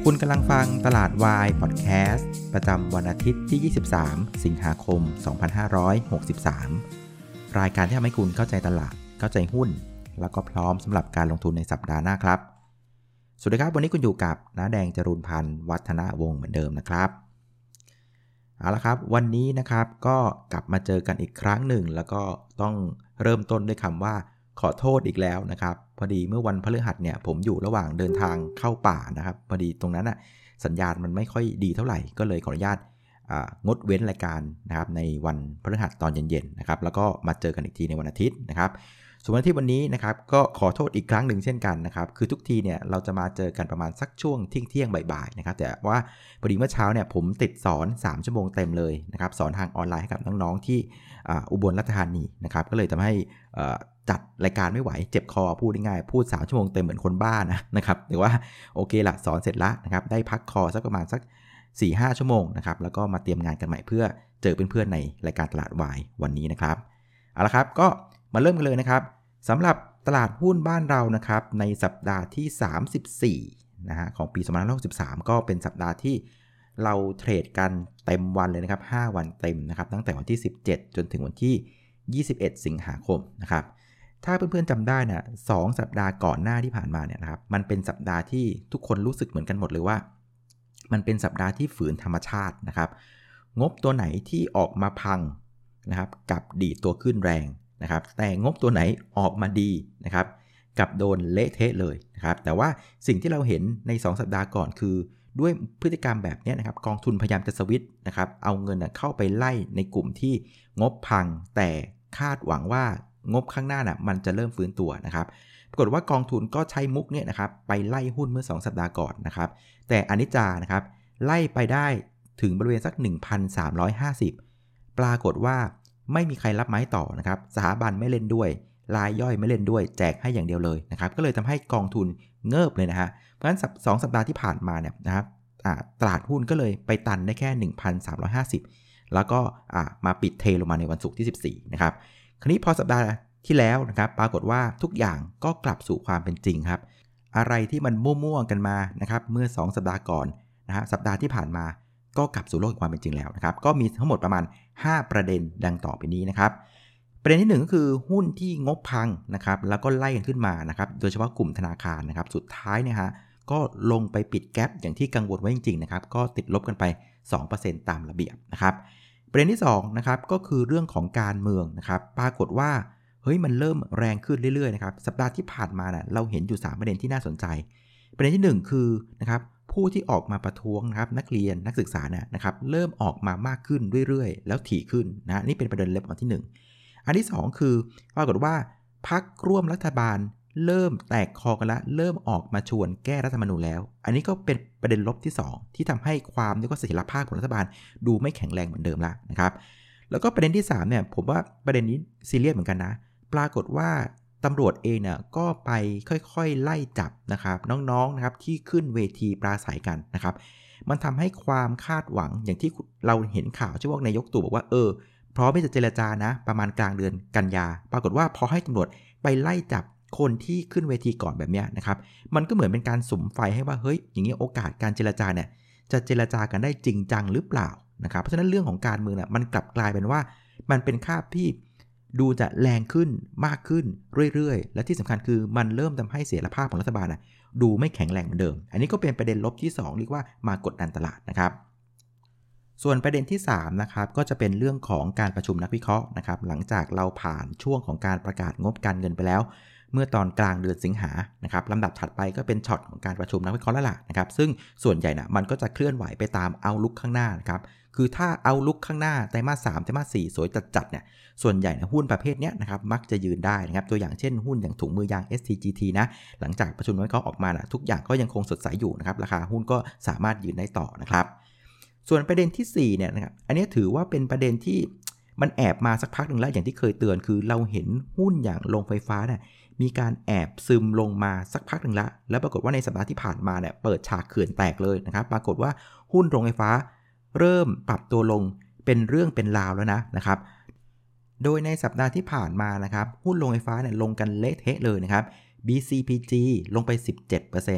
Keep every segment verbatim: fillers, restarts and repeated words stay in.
คุณกำลังฟังตลาดวายพอดแคสต์ประจำวันอาทิตย์ที่ยี่สิบสามสิงหาคมสองพันห้าร้อยหกสิบสามรายการที่ทำให้คุณเข้าใจตลาดเข้าใจหุ้นแล้วก็พร้อมสำหรับการลงทุนในสัปดาห์หน้าครับสวัสดีครับวันนี้คุณอยู่กับน้าแดงจรูญพันธ์วัฒนวงศ์เหมือนเดิมนะครับเอาละครับวันนี้นะครับก็กลับมาเจอกันอีกครั้งหนึ่งแล้วก็ต้องเริ่มต้นด้วยคำว่าขอโทษอีกแล้วนะครับพอดีเมื่อวันพฤหัสเนี่ยผมอยู่ระหว่างเดินทางเข้าป่านะครับพอดีตรงนั้นน่ะสัญญาณมันไม่ค่อยดีเท่าไหร่ก็เลยขออนุญาตงดเว้นรายการนะครับในวันพฤหัสตอนเย็นๆนะครับแล้วก็มาเจอกันอีกทีในวันอาทิตย์นะครับส่วนวันอาทิตย์วันนี้นะครับก็ขอโทษอีกครั้งหนึ่งเช่นกันนะครับคือทุกทีเนี่ยเราจะมาเจอกันประมาณสักช่วงเที่ยงๆบ่ายๆนะครับแต่ว่าพอดีเมื่อเช้าเนี่ยผมติดสอนสามชั่วโมงเต็มเลยนะครับสอนทางออนไลน์ให้กับน้องๆที่อุบลราชธานีนะครับก็เลยทำให้จัดรายการไม่ไหวเจ็บคอพูดง่ายๆพูดสามชั่วโมงเต็มเหมือนคนบ้านะนะครับแต่ว่าโอเคละสอนเสร็จแล้วนะครับได้พักคอสักประมาณสัก สี่ถึงห้า ชั่วโมงนะครับแล้วก็มาเตรียมงานกันใหม่เพื่อเจอเพื่อนๆในรายการตลาดวายวันนี้นะครับเอาละครับก็มาเริ่มกันเลยนะครับสำหรับตลาดหุ้นบ้านเรานะครับในสัปดาห์ที่สามสิบสี่นะฮะของปีสองพันห้าร้อยหกสิบสามก็เป็นสัปดาห์ที่เราเทรดกันเต็มวันเลยนะครับห้าวันเต็มนะครับตั้งแต่วันที่สิบเจ็ดจนถึงวันที่ยี่สิบเอ็ดสิงหาคมนะครับถ้าเพื่อนๆจำได้นะสองสัปดาห์ก่อนหน้าที่ผ่านมาเนี่ยนะครับมันเป็นสัปดาห์ที่ทุกคนรู้สึกเหมือนกันหมดเลยว่ามันเป็นสัปดาห์ที่ฝืนธรรมชาตินะครับงบตัวไหนที่ออกมาพังนะครับกับดีดตัวขึ้นแรงนะครับแต่งบตัวไหนออกมาดีนะครับกับโดนเละเทะเลยนะครับแต่ว่าสิ่งที่เราเห็นในสองสัปดาห์ก่อนคือด้วยพฤติกรรมแบบนี้นะครับกองทุนพยายามจะสวิตช์นะครับเอาเงินเข้าไปไล่ในกลุ่มที่งบพังแต่คาดหวังว่างบข้างหน้าน่ะมันจะเริ่มฟื้นตัวนะครับปรากฏว่ากองทุนก็ใช้มุกเนี่ยนะครับไปไล่หุ้นเมื่อสองสัปดาห์ก่อนนะครับแต่อนิจจานะครับไล่ไปได้ถึงบริเวณสัก หนึ่งพันสามร้อยห้าสิบ ปรากฏว่าไม่มีใครรับไม้ต่อนะครับสถาบันไม่เล่นด้วยรายย่อยไม่เล่นด้วยแจกให้อย่างเดียวเลยนะครับก็เลยทำให้กองทุนเงิบเลยนะฮะเพราะฉะนั้นสองสัปดาห์ที่ผ่านมาเนี่ยนะครับตลาดหุ้นก็เลยไปตันได้แค่ หนึ่งพันสามร้อยห้าสิบ แล้วก็มาปิดเทลงมาในวันศุกร์ที่สิบสี่นะครับคราวนี้พอสัปดาห์ที่แล้วนะครับปรากฏว่าทุกอย่างก็กลับสู่ความเป็นจริงครับอะไรที่มันมั่วๆกันมานะครับเมื่อสองสัปดาห์ก่อนนะฮะสัปดาห์ที่ผ่านมาก็กลับสู่โลกความเป็นจริงแล้วนะครับก็มีทั้งหมดประมาณห้าประเด็นดังต่อไปนี้นะครับประเด็นที่หนึ่งก็คือหุ้นที่งบพังนะครับแล้วก็ไล่กันขึ้นมานะครับโดยเฉพาะกลุ่มธนาคารนะครับสุดท้ายเนี่ยฮะก็ลงไปปิดแกปอย่างที่กังวลไว้จริงๆนะครับก็ติดลบกันไป สองเปอร์เซ็นต์ ตามระเบียบนะครับประเด็นที่สองนะครับก็คือเรื่องของการเมืองนะครับปรากฏว่าเฮ้ยมันเริ่มแรงขึ้นเรื่อยๆนะครับสัปดาห์ที่ผ่านมาน่ะเราเห็นอยู่สามประเด็นที่น่าสนใจประเด็นที่หนึ่งคือนะครับผู้ที่ออกมาประท้วงนะครับนักเรียนนักศึกษาเนี่ยนะครับเริ่มออกมามากขึ้นเรื่อยๆแล้วถี่ขึ้นนะนี่เป็นประเด็นเล็บอันที่หนึ่งอันที่สองคือปรากฏว่าพรรคร่วมรัฐบาลเริ่มแตกคอกันแล้วเริ่มออกมาชวนแก้รัฐธรรมนูญแล้วอันนี้ก็เป็นประเด็นลบที่สองที่ทำให้ความเรียกว่าเสถียรภาพของรัฐบาลดูไม่แข็งแรงเหมือนเดิมแล้วนะครับแล้วก็ประเด็นที่สามเนี่ยผมว่าประเด็นนี้ซีเรียสเหมือนกันนะปรากฏว่าตำรวจเองเนี่ยก็ไปค่อยๆไล่จับนะครับน้องๆนะครับที่ขึ้นเวทีปราศัยกันนะครับมันทำให้ความคาดหวังอย่างที่เราเห็นข่าวที่ว่านายกตู่บอกว่าเออพร้อมที่จะเจรจานะประมาณกลางเดือนกันยาปรากฏว่าพอให้ตำรวจไปไล่จับคนที่ขึ้นเวทีก่อนแบบนี้นะครับมันก็เหมือนเป็นการสุมไฟให้ว่าเฮ้ยอย่างนี้โอกาสการเจรจาเนี่ยจะเจรจากันได้จริงจังหรือเปล่านะครับเพราะฉะนั้นเรื่องของการเมืองเนี่ยมันกลับกลายเป็นว่ามันเป็นคาบที่ดูจะแรงขึ้นมากขึ้นเรื่อยๆและที่สำคัญคือมันเริ่มทำให้เสถียรภาพของรัฐบาลนะดูไม่แข็งแรงเหมือนเดิมอันนี้ก็เป็นประเด็นลบที่สองเรียกว่ามากดดันตลาดนะครับส่วนประเด็นที่สามนะครับก็จะเป็นเรื่องของการประชุมนักวิเคราะห์นะครับหลังจากเราผ่านช่วงของการประกาศงบการเงินไปแล้วเมื่อตอนกลางเดือนสิงหานะครับลำดับถัดไปก็เป็นช็อตของการประชุมนักวิเคราะห์แล้วล่ะนะครับซึ่งส่วนใหญ่นะมันก็จะเคลื่อนไหวไปตามเอาลุกข้างหน้านะครับคือถ้าเอาลุกข้างหน้าไตรมาสสามไตรมาสสี่สวยจัดๆเนี่ยส่วนใหญ่นะหุ้นประเภทนี้นะครับมักจะยืนได้นะครับตัวอย่างเช่นหุ้นอย่างถุงมือยาง เอส ที จี ที นะหลังจากประชุมนักวิเคราะห์ออกมานะทุกอย่างก็ยังคงสดใสอยู่นะครับราคาหุ้นก็สามารถยืนได้ต่อนะครับส่วนประเด็นที่สี่เนี่ยนะครับอันนี้ถือว่าเป็นประเด็นที่มันแอบมาสักพักนึงแล้วอย่างที่เคยเตือนคือเราเห็นหุ้นอย่างโรงไฟฟ้าเนี่ยมีการแอบซึมลงมาสักพักหนึ่งแล้วแล้วปรากฏว่าในสัปดาห์ที่ผ่านมาเนี่ยเปิดฉากเขื่อนแตกเลยนะครับปรากฏว่าหุ้นโรงไฟฟ้าเริ่มปรับตัวลงเป็นเรื่องเป็นราวแล้วนะนะครับโดยในสัปดาห์ที่ผ่านมานะครับหุ้นโรงไฟฟ้าเนี่ยลงกันเละเทะเลยนะครับ บี ซี พี จี ลงไป สิบเจ็ดเปอร์เซ็นต์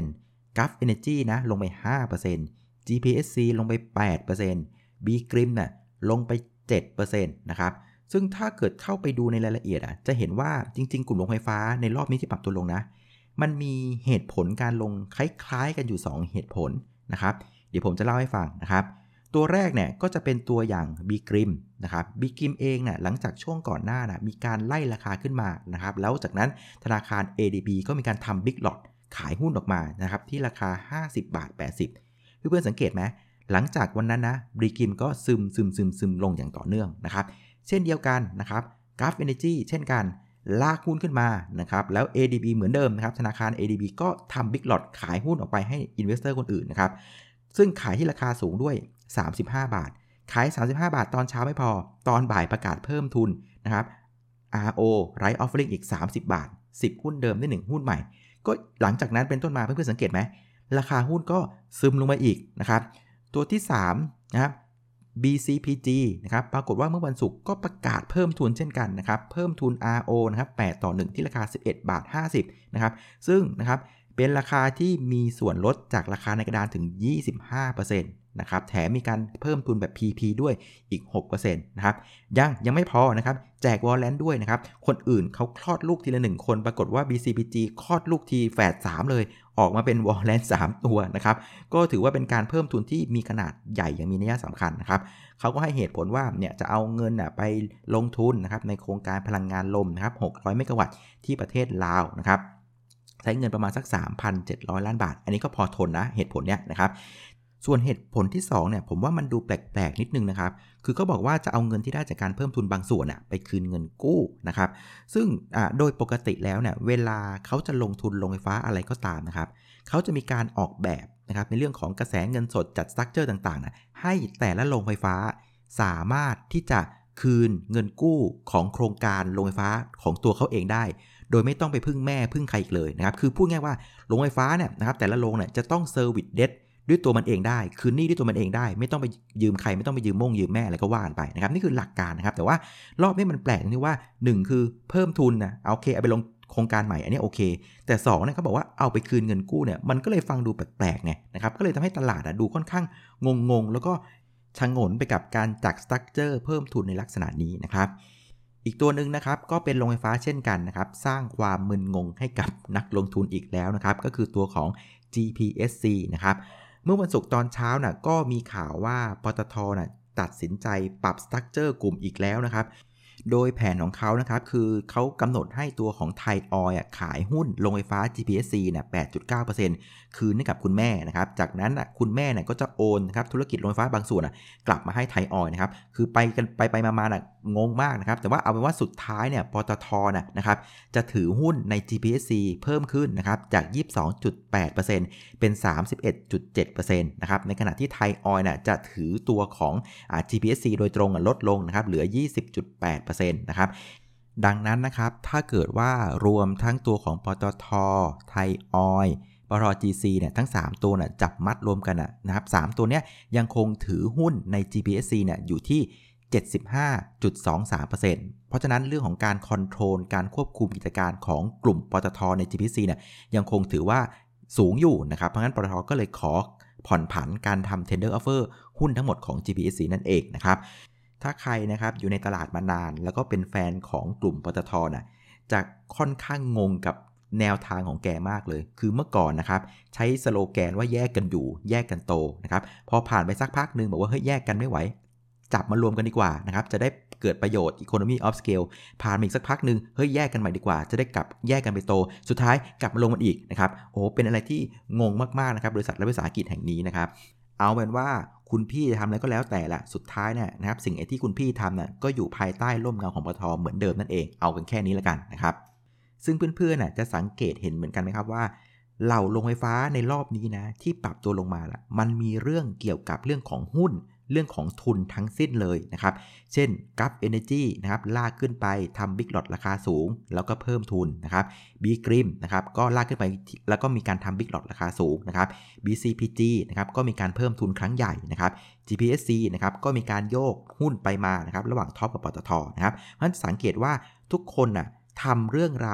Gulf Energy นะลงไป ห้าเปอร์เซ็นต์ จี พี เอส ซี ลงไป แปดเปอร์เซ็นต์ B-Grim น่ะลงไป เจ็ดเปอร์เซ็นต์ นะครับซึ่งถ้าเกิดเข้าไปดูในรายละเอียดอ่ะจะเห็นว่าจริงๆกลุ่มโรงไฟฟ้าในรอบนี้ที่ปรับตัวลงนะมันมีเหตุผลการลงคล้ายๆกันอยู่สองเหตุผลนะครับเดี๋ยวผมจะเล่าให้ฟังนะครับตัวแรกเนี่ยก็จะเป็นตัวอย่าง B-Grim นะครับ B-Grim เองเนี่ยหลังจากช่วงก่อนหน้านะมีการไล่ราคาขึ้นมานะครับแล้วจากนั้นธนาคาร เอ ดี บี ก็มีการทำ Big Lot ขายหุ้นออกมานะครับที่ราคาห้าสิบบาทแปดสิบเพื่อนๆสังเกตไหมหลังจากวันนั้นนะ B-Grim ก็ซึมซึมซึมซึมลงอย่างต่อเนื่องนะครับเช่นเดียวกันนะครับ Gulf Energy เช่นกันลากหุ้นขึ้นมานะครับแล้ว เอ ดี บี เหมือนเดิมนะครับธนาคาร เอ ดี บี ก็ทำ Big Lot ขายหุ้นออกไปให้ Investor คนอื่นนะครับซึ่งขายที่ราคาสูงด้วยสามสิบห้าบาทขายสามสิบห้าบาทตอนเช้าไม่พอตอนบ่ายประกาศเพิ่มทุนนะครับ อาร์ โอ Right Offering อีกสามสิบบาทสิบหุ้นเดิมได้หนึ่งหุ้นใหม่ก็หลังจากนั้นเป็นต้นมาเพื่อนๆสังเกตไหมราคาหุ้นก็ซึมลงมาอีกนะครับตัวที่สามนะครับ บี ซี พี จี นะครับปรากฏว่าเมื่อวันศุกร์ก็ประกาศเพิ่มทุนเช่นกันนะครับเพิ่มทุน อาร์ โอ นะครับแปดต่อหนึ่งที่ราคาสิบเอ็ดบาทห้าสิบนะครับซึ่งนะครับเป็นราคาที่มีส่วนลดจากราคาในกระดานถึง ยี่สิบห้าเปอร์เซ็นต์ นะครับแถมมีการเพิ่มทุนแบบ พี พี ด้วยอีก หกเปอร์เซ็นต์ นะครับยังยังไม่พอนะครับแจกวอร์เรนต์ด้วยนะครับคนอื่นเขาคลอดลูกทีละหนึ่งคนปรากฏว่า บี ซี พี จี คลอดลูกทีแฝดสามเลยออกมาเป็นวอร์เรนต์สามตัวนะครับก็ถือว่าเป็นการเพิ่มทุนที่มีขนาดใหญ่อย่างมีนัยสำคัญนะครับเขาก็ให้เหตุผลว่าเนี่ยจะเอาเงินน่ะไปลงทุนนะครับในโครงการพลังงานลมนะครับหกร้อยเมกะวัตต์ที่ประเทศลาวนะครับใช้เงินประมาณสัก สามพันเจ็ดร้อย ล้านบาทอันนี้ก็พอทนนะเหตุผลเนี้ยนะครับส่วนเหตุผลที่สองเนี่ยผมว่ามันดูแปลกๆนิดนึงนะครับคือเขาบอกว่าจะเอาเงินที่ได้จากการเพิ่มทุนบางส่วนน่ะไปคืนเงินกู้นะครับซึ่งโดยปกติแล้วเนี่ยเวลาเขาจะลงทุนลงไฟฟ้าอะไรก็ตามนะครับเขาจะมีการออกแบบนะครับในเรื่องของกระแสเงินสดจัดสตรัคเจอร์ต่างๆนะให้แต่ละโรงไฟฟ้าสามารถที่จะคืนเงินกู้ของโครงการโรงไฟฟ้าของตัวเขาเองได้โดยไม่ต้องไปพึ่งแม่พึ่งใครอีกเลยนะครับคือพูดง่ายว่าโรงไฟฟ้าเนี่ยนะครับแต่ละโรงเนี่ยจะต้องเซอร์วิสเดทด้วยตัวมันเองได้คืนหนี้ด้วยตัวมันเองได้ไม่ต้องไปยืมใครไม่ต้องไปยืมม่งยืมแม่อะไรก็ว่ากันไปนะครับนี่คือหลักการนะครับแต่ว่ารอบนี้มันแปลกตรงที่ว่าหนึ่งคือเพิ่มทุนนะโอเคเอาไปลงโครงการใหม่อันนี้โอเคแต่สองเนี่ยเขาบอกว่าเอาไปคืนเงินกู้เนี่ยมันก็เลยฟังดูแปลกๆไงนะครับก็เลยทำให้ตลาดดูค่อนข้างงงๆแล้วก็ชะงนไปกับการจัดสตรัคเจอร์เพิ่มทุนในลักษณะนี้นะครับอีกตัวหนึ่งนะครับก็เป็นโรงไฟฟ้าเช่นกันนะครับสร้างความมึนงงให้กับนักลงทุนอีกแล้วนะครับก็คือตัวของ จี พี เอส ซี นะครับเมื่อวันศุกร์ตอนเช้าน่ะก็มีข่าวว่าปตทน่ะตัดสินใจปรับสตรัคเจอร์กลุ่มอีกแล้วนะครับโดยแผนของเขานะครับคือเขากำหนดให้ตัวของไทยออยล์ขายหุ้นโรงไฟฟ้า จี พี เอส ซี เนี่ย แปดจุดเก้าเปอร์เซ็นต์ คืนให้กับคุณแม่นะครับจากนั้นน่ะคุณแม่เนี่ยก็จะโอนนะครับธุรกิจโรงไฟฟ้าบางส่วนน่ะกลับมาให้ไทยออยล์นะครับคือไปกันไปไปมาๆน่ะงงมากนะครับแต่ว่าเอาเป็นว่าสุดท้ายเนี่ยปตทน่ะนะครับจะถือหุ้นใน จี พี เอส ซี เพิ่มขึ้นนะครับจาก ยี่สิบสองจุดแปดเปอร์เซ็นต์ เป็น สามสิบเอ็ดจุดเจ็ดเปอร์เซ็นต์ นะครับในขณะที่ไทยออยล์น่ะจะถือตัวของอ่า จี พี เอส ซี โดยตรงลดลงนะครับเหลือ ยี่สิบจุดแปดเปอร์เซ็นต์ นะครับดังนั้นนะครับถ้าเกิดว่ารวมทั้งตัวของปตทไทยออยล์ปตท จี ซี เนี่ยทั้งสามตัวน่ะจับมัดรวมกันน่ะนะครับสามตัวเนี้ยยังคงถือหุ้นใน จี พี เอส ซี เนี่ยอยู่ที่ เจ็ดสิบห้าจุดสองสามเปอร์เซ็นต์ เพราะฉะนั้นเรื่องของการคอนโทรลการควบคุมกิจการของกลุ่มปตทใน จี พี เอส ซี เนี่ยยังคงถือว่าสูงอยู่นะครับเพราะงั้นปตทก็เลยขอผ่อนผันการทำ tender offer หุ้นทั้งหมดของ จี พี เอส ซี นั่นเองนะครับถ้าใครนะครับอยู่ในตลาดมานานแล้วก็เป็นแฟนของกลุ่มปตทน่ะจะค่อนข้างงงกับแนวทางของแกมากเลยคือเมื่อก่อนนะครับใช้สโลแกนว่าแยกกันอยู่แยกกันโตนะครับพอผ่านไปสักพักนึงบอกว่าเฮ้ยแยกกันไม่ไหวจับมารวมกันดีกว่านะครับจะได้เกิดประโยชน์ economy of scale ผ่านมาอีกสักพักนึงเฮ้ยแยกกันใหม่ดีกว่าจะได้กลับแยกกันไปโตสุดท้ายกลับมาลงมันอีกนะครับโอ้เป็นอะไรที่งงมากๆนะครับบริษัทรัฐวิสาหกิจแห่งนี้นะครับเอาเป็นว่าคุณพี่จะทำอะไรก็แล้วแต่ละสุดท้ายเนี่ยนะครับสิ่งที่คุณพี่ทำน่ะก็อยู่ภายใต้ร่มเงาของปตทเหมือนเดิมนั่นเองเอากันแค่นี้ละกันนะครับซึ่งเพื่อนๆน่ะจะสังเกตเห็นเหมือนกันไหมครับว่าเหล่าโรงไฟฟ้าในรอบนี้นะที่ปรับตัวลงมาล่ะมันมีเรื่องเกี่ยวกับเรื่องของหุ้นเรื่องของทุนทั้งสิ้นเลยนะครับเช่น Gulf Energy นะครับลากขึ้นไปทำ Big Lot ราคาสูงแล้วก็เพิ่มทุนนะครับ B-Grim นะครับก็ลากขึ้นไปแล้วก็มีการทำ Big Lot ราคาสูงนะครับ บี ซี พี จี นะครับก็มีการเพิ่มทุนครั้งใหญ่นะครับ จี พี เอส ซี นะครับก็มีการโยกหุ้นไปมานะครับระหว่างท็อปกับปตทนะครับเพราะฉะนั้นสังเกตว่าทุกคนน่ะทำเรื่องราว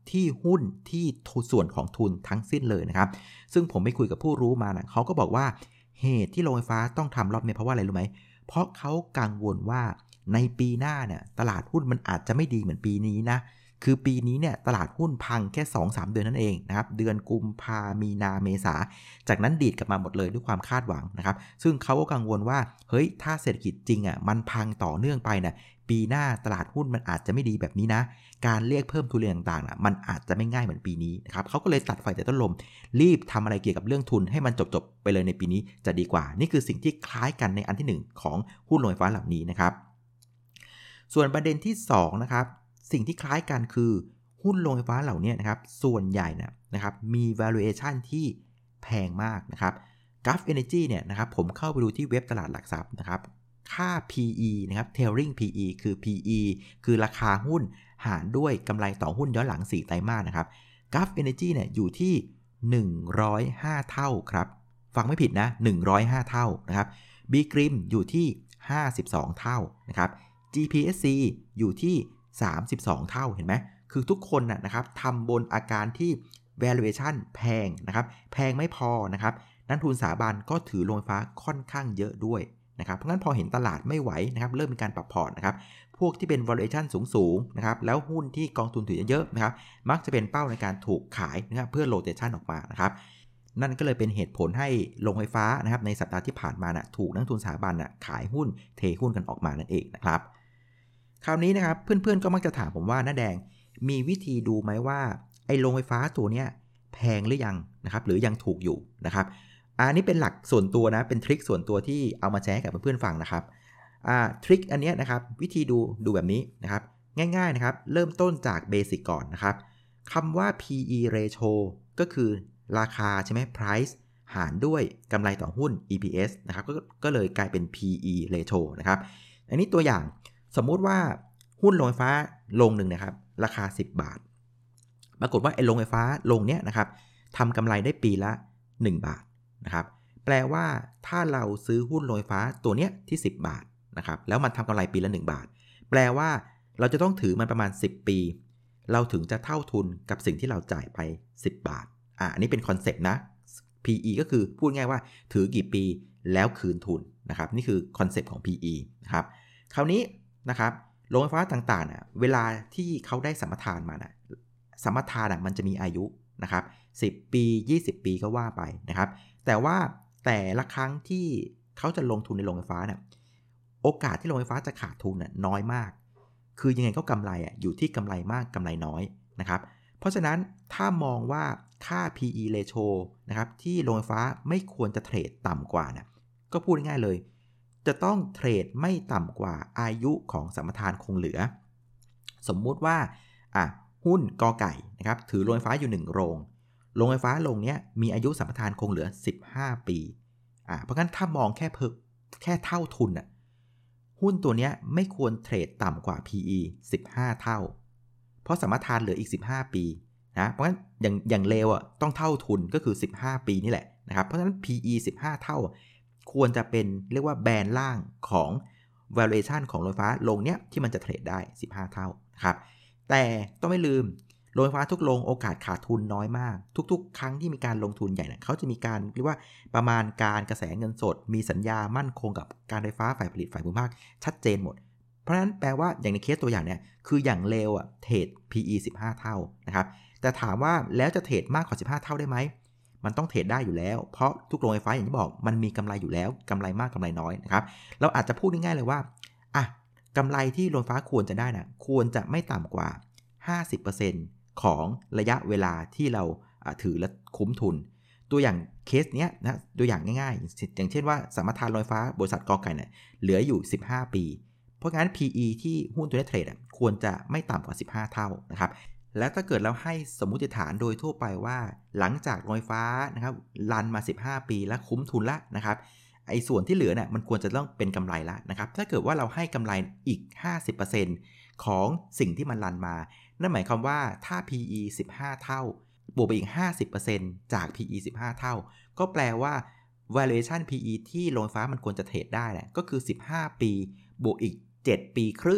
ที่หุ้นที่ส่วนของทุนทั้งสิ้นเลยนะครับซึ่งผมไปคุยกับผู้รู้มานะเขาก็บอกว่าเหตุที่โรงไฟฟ้าต้องทำรอบนี้เพราะว่าอะไรรู้ไหมเพราะเขากังวลว่าในปีหน้าเนี่ยตลาดหุ้นมันอาจจะไม่ดีเหมือนปีนี้นะคือปีนี้เนี่ยตลาดหุ้นพังแค่ สองถึงสาม เดือนนั่นเองนะครับเดือนกุมภามีนาเมษาจากนั้นดีดกลับมาหมดเลยด้วยความคาดหวังนะครับซึ่งเขาก็กังวลว่าเฮ้ยถ้าเศรษฐกิจจริงอ่ะมันพังต่อเนื่องไปเนี่ยปีหน้าตลาดหุ้นมันอาจจะไม่ดีแบบนี้นะการเรียกเพิ่มทุนต่างๆน่ะมันอาจจะไม่ง่ายเหมือนปีนี้นะครับเขาก็เลยตัดไฟแต่ต้นลมรีบทำอะไรเกี่ยวกับเรื่องทุนให้มันจบๆไปเลยในปีนี้จะดีกว่านี่คือสิ่งที่คล้ายกันในอันที่หนึ่งของหุ้นโรงไฟฟ้าเหล่านี้นะครับส่วนประเด็นที่สองนะครับสิ่งที่คล้ายกันคือหุ้นโรงไฟฟ้าเหล่านี้นะครับส่วนใหญ่นะนะครับมี valuation ที่แพงมากนะครับ Gulf Energy เนี่ยนะครับผมเข้าไปดูที่เว็บตลาดหลักทรัพย์นะครับค่า พี อี นะครับ trailing พี อี คือ พี อี คือราคาหุ้นหารด้วยกำไรต่อหุ้นย้อนหลังสี่ไตรมาสนะครับ Gulf Energy เนี่ยอยู่ที่หนึ่งร้อยห้าเท่าครับฟังไม่ผิดนะหนึ่งร้อยห้าเท่านะครับ B-Grim อยู่ที่ห้าสิบสองเท่านะครับ จี พี เอส ซี อยู่ที่สามสิบสองเท่าเห็นไหมคือทุกคนนะนะครับทำบนอาการที่ valuation แพงนะครับแพงไม่พอนะครับนักทุนสถาบันก็ถือโรงไฟฟ้าค่อนข้างเยอะด้วยนะครับเพราะงั้นพอเห็นตลาดไม่ไหวนะครับเริ่มมีการปรับพอร์ตนะครับพวกที่เป็น valuation สูงๆนะครับแล้วหุ้นที่กองทุนถือเยอะๆนะครับมักจะเป็นเป้าในการถูกขายนะครับเพื่อ rotation ออกมานะครับนั่นก็เลยเป็นเหตุผลให้โรงไฟฟ้านะครับในสัปดาห์ที่ผ่านมานะถูกนักทุนสถาบันนะขายหุ้นเทหุ้นกันออกมานั่นเองนะครับคราวนี้นะครับเพื่อนๆก็มักจะถามผมว่าน้าแดงมีวิธีดูไหมว่าไอ้โรงไฟฟ้าตัวเนี้ยแพงหรือยังนะครับหรือยังถูกอยู่นะครับอันนี้เป็นหลักส่วนตัวนะเป็นทริคส่วนตัวที่เอามาแชร์กับเพื่อนๆฟังนะครับอ่าทริคอันนี้นะครับวิธีดูดูแบบนี้นะครับง่ายๆนะครับเริ่มต้นจากเบสิกก่อนนะครับคำว่า พี อี ratio ก็คือราคาใช่ไหม price หารด้วยกำไรต่อหุ้น อี พี เอส นะครับ ก็, ก็เลยกลายเป็น พี อี ratio นะครับอันนี้ตัวอย่างสมมุติว่าหุ้นโรงไฟฟ้าลงหนึ่งนะครับราคาสิบบาทปรากฏว่าไอ้โรงไฟฟ้าลงเนี้ยนะครับทำกำไรได้ปีละหนึ่งบาทนะครับแปลว่าถ้าเราซื้อหุ้นโรงไฟฟ้าตัวเนี้ยที่สิบบาทนะครับแล้วมันทำกำไรปีละหนึ่งบาทแปลว่าเราจะต้องถือมันประมาณสิบปีเราถึงจะเท่าทุนกับสิ่งที่เราจ่ายไปสิบบาทอ่ะอันนี้เป็นคอนเซ็ปต์นะ พี อี ก็คือพูดง่ายว่าถือกี่ปีแล้วคืนทุนนะครับนี่คือคอนเซ็ปต์ของ พี อี นะครับคราวนี้นะครับโรงไฟฟ้าต่างๆนะเวลาที่เขาได้สัมปทานมานะสัมปทานนะมันจะมีอายุนะครับสิบปียี่สิบปีก็ว่าไปนะครับแต่ว่าแต่ละครั้งที่เขาจะลงทุนในโรงไฟฟ้านะโอกาสที่โรงไฟฟ้าจะขาดทุนนะน้อยมากคือยังไงก็กำไรอ่ะอยู่ที่กำไรมากกำไรน้อยนะครับเพราะฉะนั้นถ้ามองว่าค่า พี อี ratio นะครับที่โรงไฟฟ้าไม่ควรจะเทรดต่ำกว่านะก็พูดง่ายๆเลยจะต้องเทรดไม่ต่ำกว่าอายุของสัมปทานคงเหลือสมมุติว่าอ่ะหุ้นกอไก่นะครับถือโรงไฟฟ้าอยู่หนึ่งโรงโรงไฟฟ้าโรงนี้มีอายุสัมปทานคงเหลือสิบห้าปีอ่ะเพราะงั้นถ้ามองแค่เพิ่มแค่เท่าทุนน่ะหุ้นตัวนี้ไม่ควรเทรดต่ำกว่า พี อี สิบห้าเท่าเพราะสัมปทานเหลืออีกสิบห้าปีนะเพราะงั้นอย่างอย่างเลวอ่ะต้องเท่าทุนก็คือสิบห้าปีนี่แหละนะครับเพราะฉะนั้น พี อี สิบห้าเท่าควรจะเป็นเรียกว่าแบนล่างของ valuation ของโรงไฟฟ้าโรงเนี้ยที่มันจะเทรดได้สิบห้าเท่านะครับแต่ต้องไม่ลืมโรงไฟฟ้าทุกโรงโอกาสขาดทุนน้อยมากทุกๆครั้งที่มีการลงทุนใหญ่เนี่ยเขาจะมีการเรียกว่าประมาณการกระแสเงินสดมีสัญญามั่นคงกับการไฟฟ้าฝ่ายผลิตฝ่ายภูมิภาคชัดเจนหมดเพราะฉะนั้นแปลว่าอย่างในเคสตัวอย่างเนี่ยคืออย่างเลวอ่ะเทรด พี อี สิบห้าเท่านะครับแต่ถามว่าแล้วจะเทรดมากกว่าสิบห้าเท่าได้ไหมมันต้องเทรดได้อยู่แล้วเพราะทุกโรงไฟฟ้าอย่างที่บอกมันมีกำไรอยู่แล้วกำไรมากกำไรน้อยนะครับเราอาจจะพูดง่ายๆเลยว่าอ่ะกำไรที่โรงไฟฟ้าควรจะได้นะควรจะไม่ต่ำกว่า ห้าสิบเปอร์เซ็นต์ ของระยะเวลาที่เราถือและคุ้มทุนตัวอย่างเคสเนี้ยนะตัวอย่างง่ายๆอย่างเช่นว่าสัมปทานโรงไฟฟ้าบริษัทกอไก่เนี่ยเหลืออยู่สิบห้าปีเพราะงั้น พี อี ที่หุ้นตัวนี้เทรดควรจะไม่ต่ำกว่าสิบห้าเท่านะครับแล้วถ้าเกิดเราให้สมมุติฐานโดยทั่วไปว่าหลังจากโรงไฟฟ้านะครับรันมาสิบห้าปีแล้วคุ้มทุนละนะครับไอ้ส่วนที่เหลือเนี่ยมันควรจะต้องเป็นกำไรละนะครับถ้าเกิดว่าเราให้กำไรอีก ห้าสิบเปอร์เซ็นต์ ของสิ่งที่มันรันมานั่นหมายความว่าถ้า พี อี สิบห้าเท่าบวกไปอีก ห้าสิบเปอร์เซ็นต์ จาก พี อี สิบห้าเท่าก็แปลว่า valuation พี อี ที่โรงไฟฟ้ามันควรจะเทรดได้แหละก็คือสิบห้าปีบวกอีกเจ็ดปีครึ่ง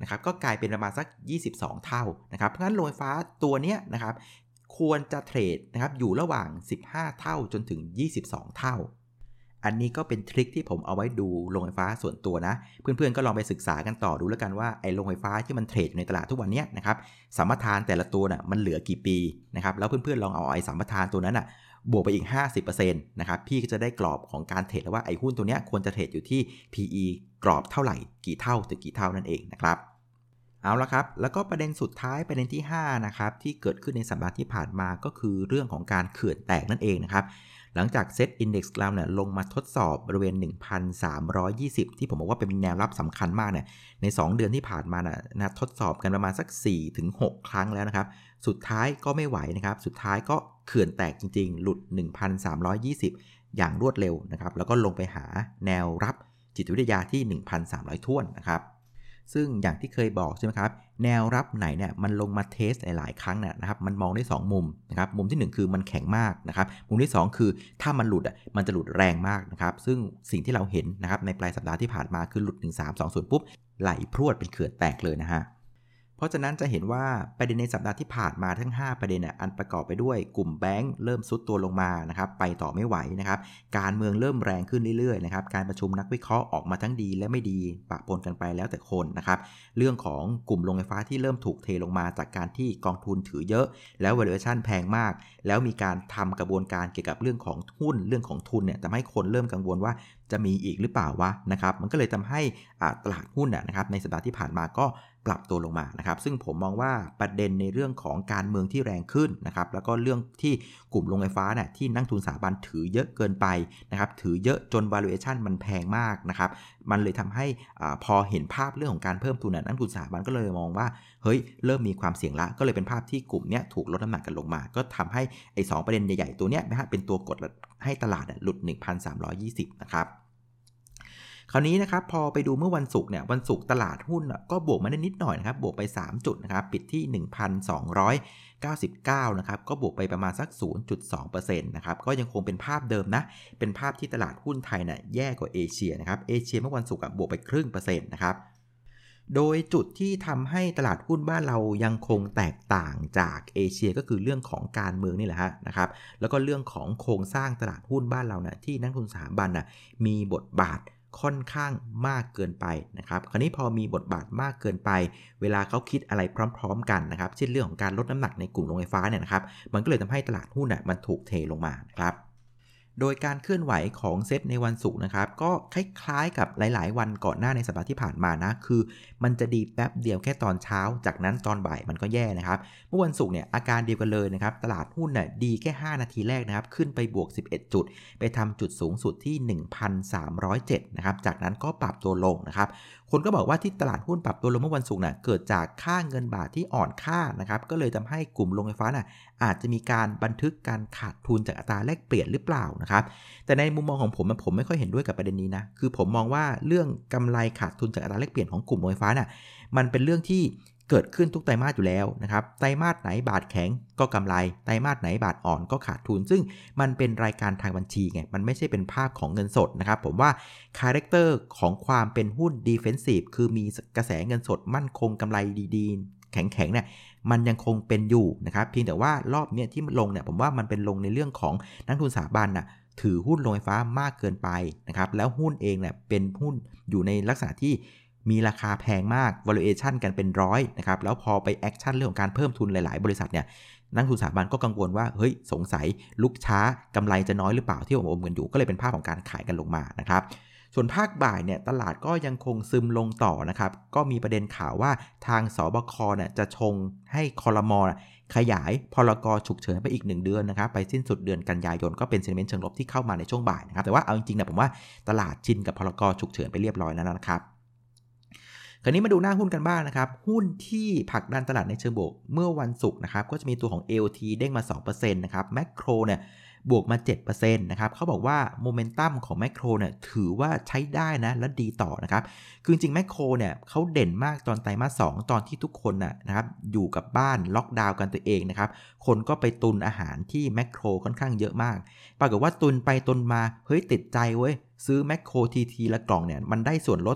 นะครับก็กลายเป็นประมาณสักยี่สิบสองเท่านะครับเพราะฉะนั้นโรงไฟฟ้าตัวเนี้ยนะครับควรจะเทรดนะครับอยู่ระหว่างสิบห้าเท่าจนถึงยี่สิบสองเท่าอันนี้ก็เป็นทริคที่ผมเอาไว้ดูโรงไฟฟ้าส่วนตัวนะเพื่อนๆก็ลองไปศึกษากันต่อดูแล้วกันว่าไอ้โรงไฟฟ้าที่มันเทรดอยู่ในตลาดทุกวันนี้นะครับสัมปทานแต่ละตัวน่ะมันเหลือกี่ปีนะครับแล้วเพื่อนๆลองเอาไอ้สัมปทานตัวนั้นน่ะบวกไปอีก ห้าสิบเปอร์เซ็นต์ นะครับพี่ก็จะได้กรอบของการเทรดแล้วว่าไอ้หุ้นตัวเนี้ยควรจะเทรดอยู่ที่ พี อี กรอบเท่าไหร่กี่เท่าถึงกี่เท่านั่นเองนะครับเอาละครับแล้วก็ประเด็นสุดท้ายประเด็นที่ห้านะครับที่เกิดขึ้นในสัปดาห์ที่ผ่านมาก็คือเรื่องของการเขื่อนแตกนั่นเองนะครับหลังจากเซ็ตอินดี เอ็กซ์ เราเนี่ยลงมาทดสอบบริเวณ หนึ่งพันสามร้อยยี่สิบ ที่ผมบอกว่าเป็นแนวรับสำคัญมากเนี่ยในสองเดือนที่ผ่านมานะนะทดสอบกันประมาณสัก สี่ถึงหก ครั้งแล้วนะครับสุดท้ายก็ไม่ไหวนะครับสุดท้ายก็เขื่อนแตกจริงๆหลุด หนึ่งพันสามร้อยยี่สิบ อย่างรวดเร็วนะครับแล้วก็ลงไปหาแนวรับจิตวิทยาที่ หนึ่งพันสามร้อย ถ้วนนะครับซึ่งอย่างที่เคยบอกใช่ไหมครับแนวรับไหนเนี่ยมันลงมาเทสหลายๆครั้งเนี่ยนะครับมันมองได้สองมุมนะครับมุมที่หนึ่งคือมันแข็งมากนะครับมุมที่สองคือถ้ามันหลุดอ่ะมันจะหลุดแรงมากนะครับซึ่งสิ่งที่เราเห็นนะครับในปลายสัปดาห์ที่ผ่านมาคือหลุดหนึ่งพันสามร้อยยี่สิบปุ๊บไหลพรวดเป็นเขื่อนแตกเลยนะฮะเพราะฉะนั้นจะเห็นว่าประเด็นในสัปดาห์ที่ผ่านมาทั้งห้าประเด็นอันประกอบไปด้วยกลุ่มแบงก์เริ่มซุดตัวลงมานะครับไปต่อไม่ไหวนะครับการเมืองเริ่มแรงขึ้นเรื่อยๆนะครับการประชุมนักวิเคราะห์ออกมาทั้งดีและไม่ดีปะปนกันไปแล้วแต่คนนะครับเรื่องของกลุ่มโรงไฟฟ้าที่เริ่มถูกเทลงมาจากการที่กองทุนถือเยอะแล้ว valuation แพงมากแล้วมีการทำกระบวนการเกี่ยวกับเรื่องของหุ้นเรื่องของทุนเนี่ยทำให้คนเริ่มกังวลว่าจะมีอีกหรือเปล่าวะนะครับมันก็เลยทำให้ตลาดหุ้นนะครับในสัปดาห์ที่ผ่านมาก็ปรับตัวลงมานะครับซึ่งผมมองว่าประเด็นในเรื่องของการเมืองที่แรงขึ้นนะครับแล้วก็เรื่องที่กลุ่มโรงไฟฟ้าเนี่ยที่นักทุนสถาบันถือเยอะเกินไปนะครับถือเยอะจน valuation มันแพงมากนะครับมันเลยทำให้พอเห็นภาพเรื่องของการเพิ่มทุนนักทุนสถาบันก็เลยมองว่าเฮ้ยเริ่มมีความเสี่ยงละก็เลยเป็นภาพที่กลุ่มเนี้ยถูกลดน้ำหนักกันลงมาก็ทำให้ไอ้สองประเด็นใหญ่ๆตัวเนี้ยนะฮะเป็นตัวกดให้ตลาดหลุด หนึ่งพันสามร้อยยี่สิบ นะครับคราวนี้นะครับพอไปดูเมื่อวันศุกร์เนี่ยวันศุกร์ตลาดหุ้นก็บวกมาได้นิดหน่อยนะครับบวกไปสามจุดนะครับปิดที่ หนึ่งพันสองร้อยเก้าสิบเก้า นะครับก็บวกไปประมาณสัก ศูนย์จุดสองเปอร์เซ็นต์ นะครับก็ยังคงเป็นภาพเดิมนะเป็นภาพที่ตลาดหุ้นไทยเนี่ยแย่กว่าเอเชียนะครับเอเชียเมื่อวันศุกร์บวกไปครึ่งเปอร์เซ็นต์นะครับโดยจุดที่ทำให้ตลาดหุ้นบ้านเรายังคงแตกต่างจากเอเชียก็คือเรื่องของการเมืองนี่แหละฮะนะครับแล้วก็เรื่องของโครงสร้างตลาดหุ้นบ้านเราเนี่ยที่นักลงทุนสถาบันน่ะมีบทบาทค่อนข้างมากเกินไปนะครับคราวนี้พอมีบทบาทมากเกินไปเวลาเขาคิดอะไรพร้อมๆกันนะครับเช่นเรื่องของการลดน้ำหนักในกลุ่มโรงไฟฟ้าเนี่ยนะครับมันก็เลยทำให้ตลาดหุ้นน่ะมันถูกเทลงมานะครับโดยการเคลื่อนไหวของเซตในวันศุกร์นะครับก็คล้ายๆกับหลายๆวันก่อนหน้าในสัปดาห์ที่ผ่านมานะคือมันจะดีแป๊บเดียวแค่ตอนเช้าจากนั้นตอนบ่ายมันก็แย่นะครับเมื่อวันศุกร์เนี่ยอาการเดียวกันเลยนะครับตลาดหุ้นน่ะดีแค่ห้านาทีแรกนะครับขึ้นไปบวกสิบเอ็ดจุดไปทำจุดสูงสุดที่ หนึ่งพันสามร้อยเจ็ด นะครับจากนั้นก็ปรับตัวลงนะครับคนก็บอกว่าที่ตลาดหุ้นปรับตัวลงเมื่อวันศุกร์น่ะเกิดจากค่าเงินบาทที่อ่อนค่านะครับก็เลยทำให้กลุ่มโรงไฟฟ้าน่ะอาจจะมีการบันทึกการขาดทุนจากอัตราแลกเปลี่ยนหรือเปล่านะครับแต่ในมุมมองของผมผมไม่ค่อยเห็นด้วยกับประเด็นนี้นะคือผมมองว่าเรื่องกำไรขาดทุนจากอัตราแลกเปลี่ยนของกลุ่มโรงไฟฟ้าน่ะมันเป็นเรื่องที่เกิดขึ้นทุกไตรมาสอยู่แล้วนะครับไตรมาสไหนบาทแข็งก็กำไรไตรมาสไหนบาทอ่อนก็ขาดทุนซึ่งมันเป็นรายการทางบัญชีไงมันไม่ใช่เป็นภาพของเงินสดนะครับผมว่าคาแรคเตอร์ของความเป็นหุ้น defensive คือมีกระแสเงินสดมั่นคงกำไรดีๆแข็งๆเนี่ยมันยังคงเป็นอยู่นะครับเพียงแต่ว่ารอบนี้ที่ลงเนี่ยผมว่ามันเป็นลงในเรื่องของนักทุนสถาบันน่ะถือหุ้นโรงไฟฟ้ามากเกินไปนะครับแล้วหุ้นเองเนี่ยเป็นหุ้นอยู่ในลักษณะที่มีราคาแพงมาก valuation กันเป็นร้อยนะครับแล้วพอไปแอคชั่นเรื่องของการเพิ่มทุนหลายๆบริษัทเนี่ยนักทุนสถาบันก็กังวลว่าเฮ้ยสงสัยลุกช้ากำไรจะน้อยหรือเปล่าที่อมๆกันอยู่ก็เลยเป็นภาพของการขายกันลงมานะครับส่วนภาคบ่ายเนี่ยตลาดก็ยังคงซึมลงต่อนะครับก็มีประเด็นข่าวว่าทางสบคเนี่ยจะชงให้ครม.ขยายพรกฉุกเฉินไปอีกหนึ่งเดือนนะครับไปสิ้นสุดเดือนกันยายนก็เป็นเซนติเมนต์เชิงลบที่เข้ามาในช่วงบ่ายนะครับแต่ว่าเอาจริงๆนะผมว่าตลาดชินกับพรกฉุกเฉินไปเรียบร้อยแล้วนะครับคราวนี้มาดูหน้าหุ้นกันบ้าง นะครับหุ้นที่ผลักดันตลาดในเชิงบวกเมื่อวันศุกร์นะครับก็จะมีตัวของ เอ โอ ที เด้งมา สองเปอร์เซ็นต์ นะครับแมคโครเนี่ยบวกมา เจ็ดเปอร์เซ็นต์ นะครับเขาบอกว่าโมเมนตัมของแมคโครเนี่ยถือว่าใช้ได้นะและดีต่อนะครับคือจริงๆแมคโครเนี่ยเขาเด่นมากตอนไตรมาสสองตอนที่ทุกคนน่ะนะครับอยู่กับบ้านล็อกดาวน์กันตัวเองนะครับคนก็ไปตุนอาหารที่แมคโครค่อนข้างเยอะมากปรากฏว่าตุนไปตุนมาเฮ้ยติดใจเว้ยซื้อแมคโครทีทีละกล่องเนี่ยมันได้ส่วนลด